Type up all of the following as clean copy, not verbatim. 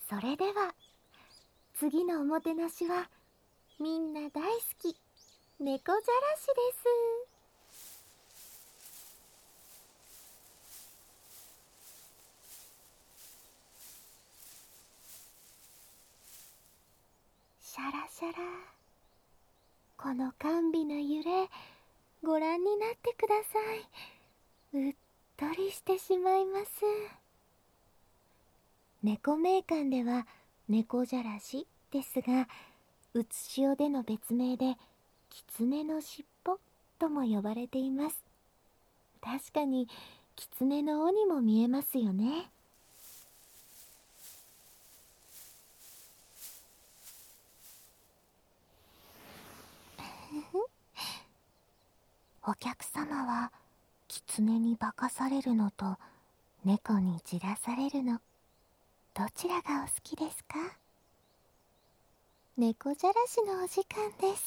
それでは次のおもてなしはみんな大好き猫じゃらしです。シャラシャラ、この甘美な揺れご覧になってください。うっとりしてしまいます。猫名館では猫じゃらしですが、うつしおでの別名で狐のしっぽとも呼ばれています。確かに狐の尾にも見えますよね。お客様は狐に化かされるのと猫にじらされるの、どちらがお好きですか？猫じゃらしのお時間です。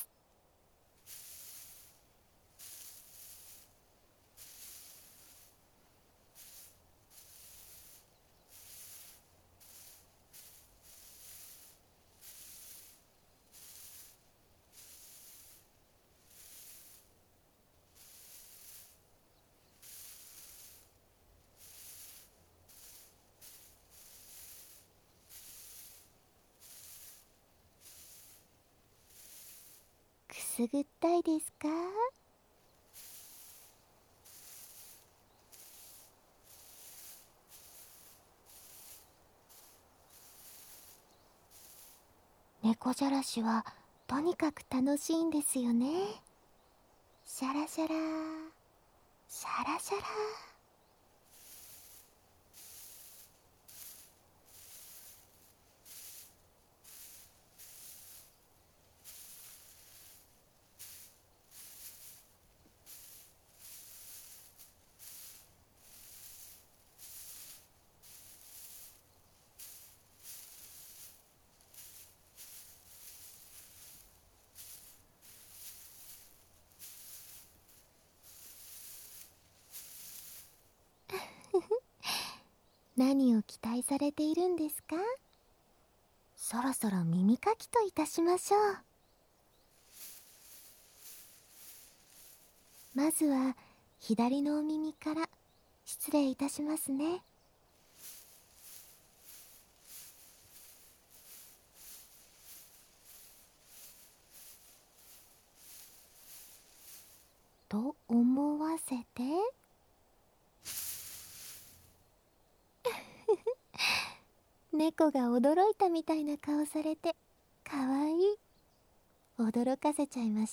くすぐったいですか？猫じゃらしはとにかく楽しいんですよね。シャラシャラシャラシャラ。何を期待されているんですか？そろそろ耳かきといたしましょう。まずは左のお耳から失礼いたしますね。と思わせて猫が驚いたみたいな顔されてかわいい。驚かせちゃいました？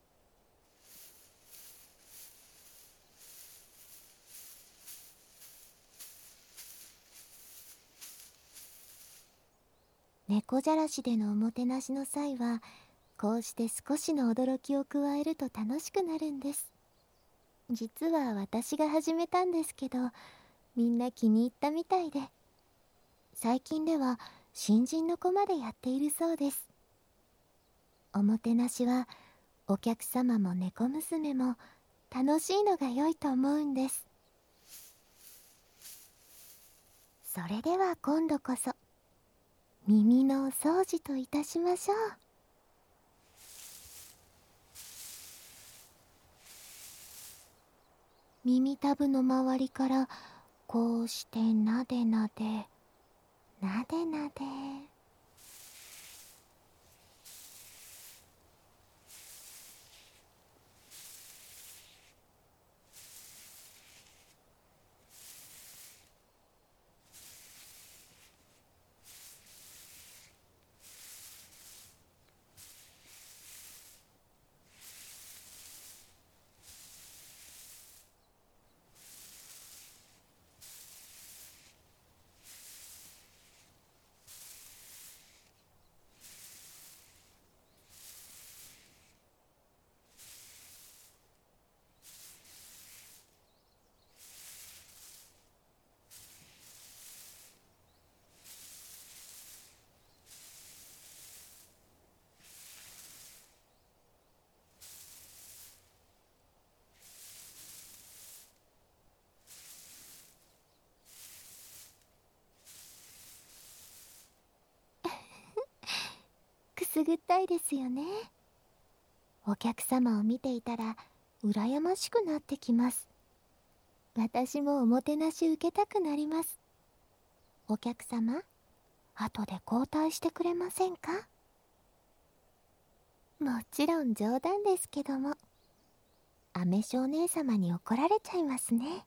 猫じゃらしでのおもてなしの際はこうして少しの驚きを加えると楽しくなるんです。実は私が始めたんですけど、みんな気に入ったみたいで、最近では新人の子までやっているそうです。おもてなしはお客様も猫娘も楽しいのが良いと思うんです。それでは今度こそ耳のお掃除といたしましょう。耳たぶの周りからこうしてなでなでなでなで。 すぐったいですよね。お客様を見ていたら羨ましくなってきます。私もおもてなし受けたくなります。お客様、後で交代してくれませんか？もちろん冗談ですけども、アメ少姉様に怒られちゃいますね。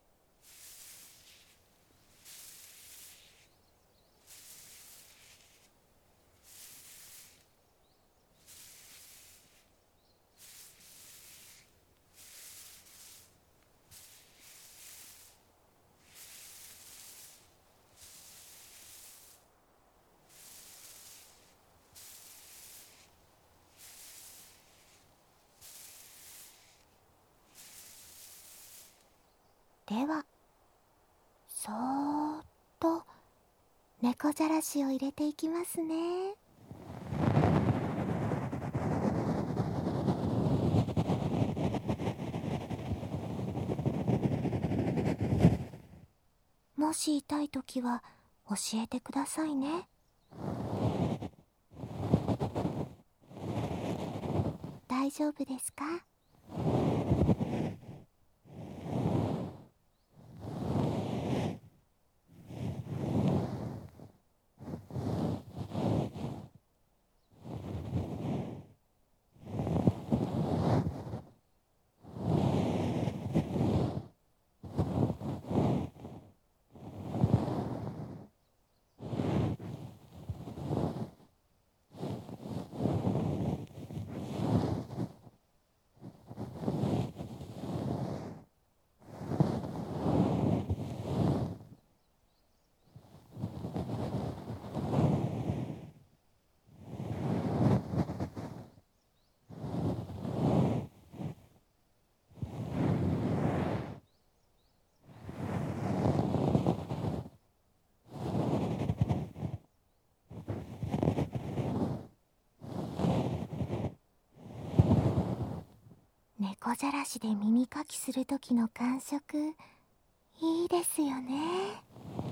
では、そーっと猫じゃらしを入れていきますね。もし痛いときは教えてくださいね。大丈夫ですか？猫じゃらしで耳かきするときの感触、いいですよね。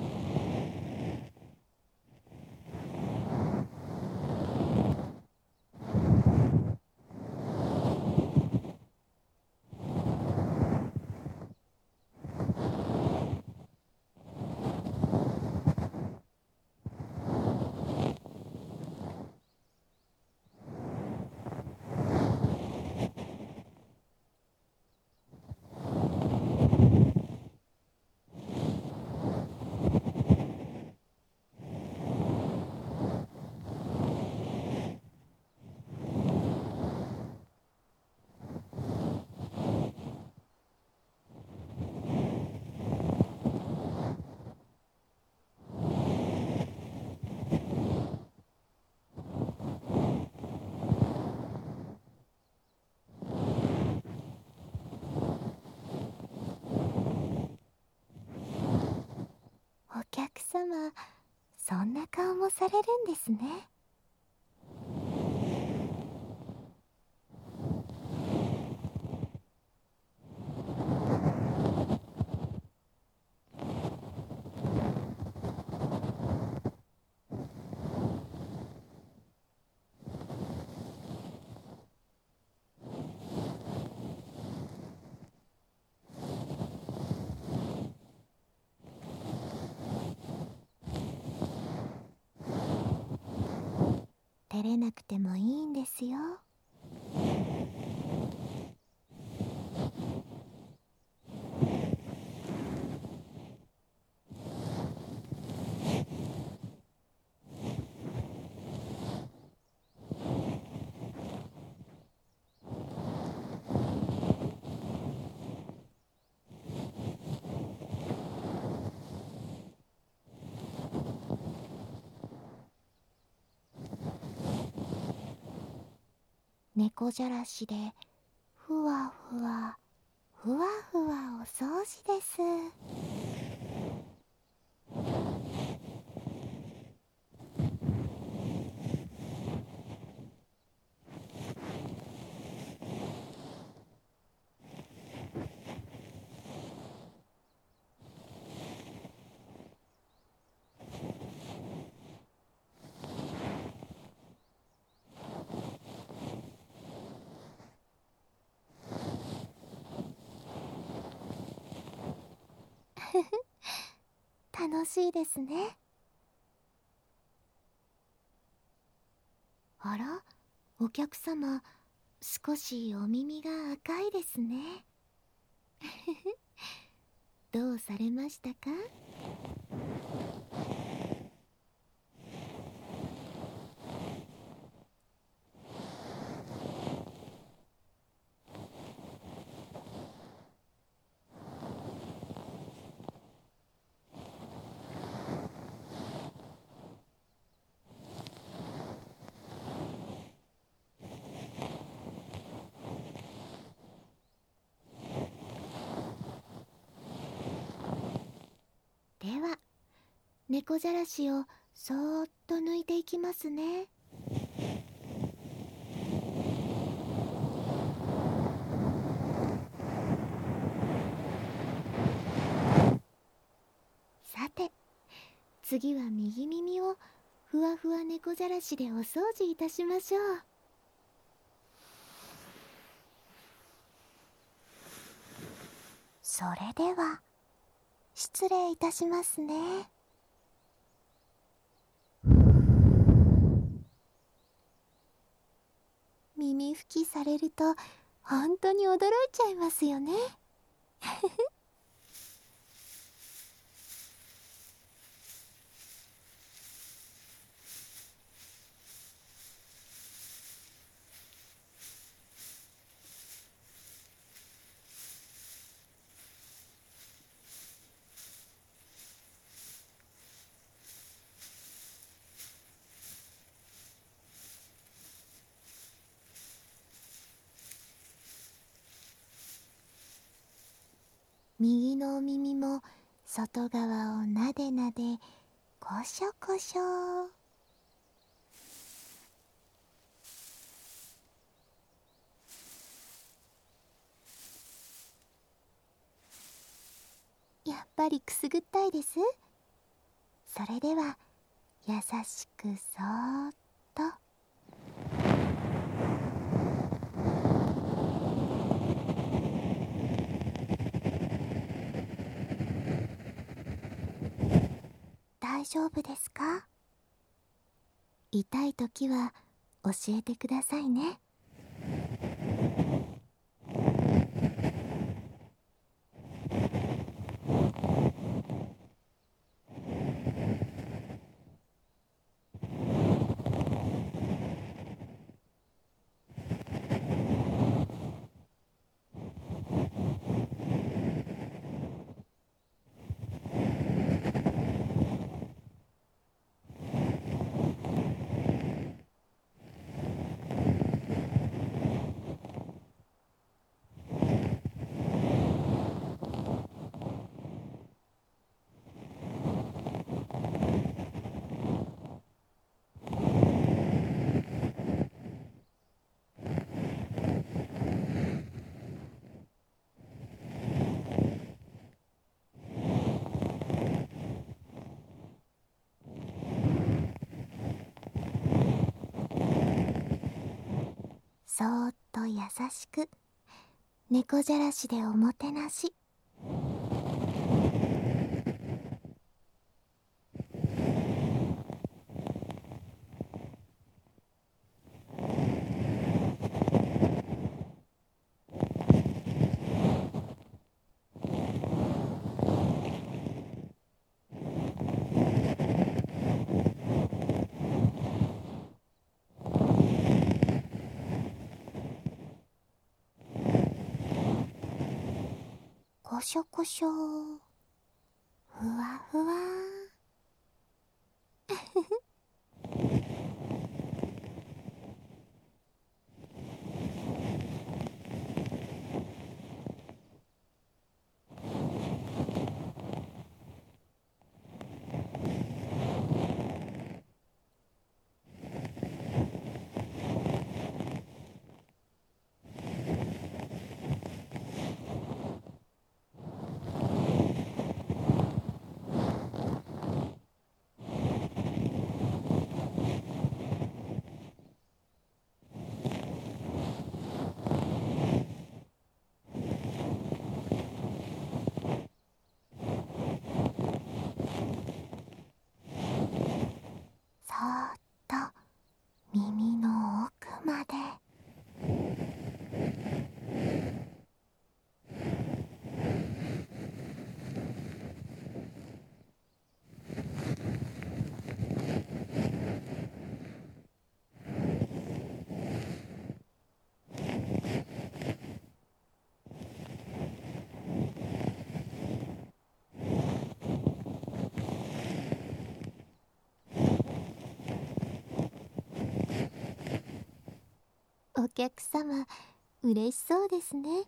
お客様、そんな顔もされるんですね。照れなくてもいいんですよ。猫じゃらしでふわふわふわふわお掃除です。 楽しいですね。あら、お客様、少しお耳が赤いですね。どうされましたか？では、猫じゃらしをそーっと抜いていきますね。さて、次は右耳をふわふわ猫じゃらしでお掃除いたしましょう。それでは失礼いたしますね。耳拭きされると本当に驚いちゃいますよね。右のお耳も外側をなでなでこしょこしょ。やっぱりくすぐったいです。それでは優しくそーっと。大丈夫ですか？痛いときは教えてくださいね。そーっと優しく猫じゃらしでおもてなし。こしょこしょ、ふわふわ。 お客様、嬉しそうですね。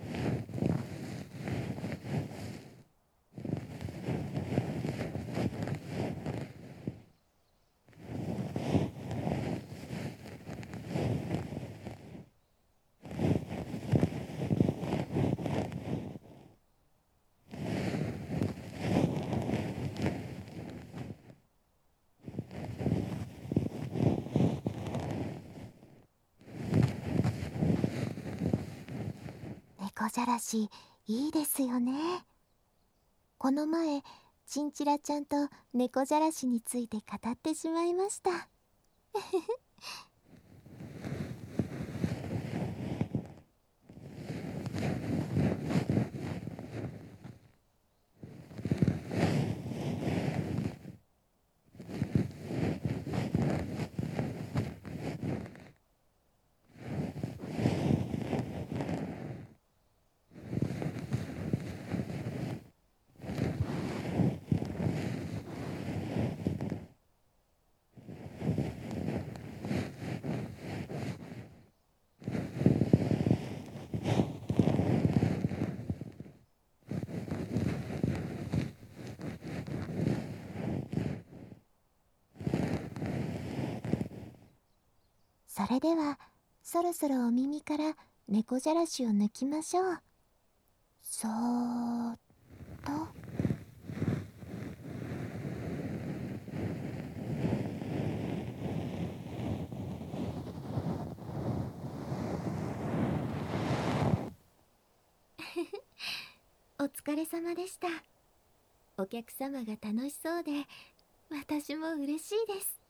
猫じゃらし、いいですよね。この前、チンチラちゃんと猫じゃらしについて語ってしまいました。それでは、そろそろお耳から猫じゃらしを抜きましょう。そーっと。お疲れ様でした。お客様が楽しそうで、私も嬉しいです。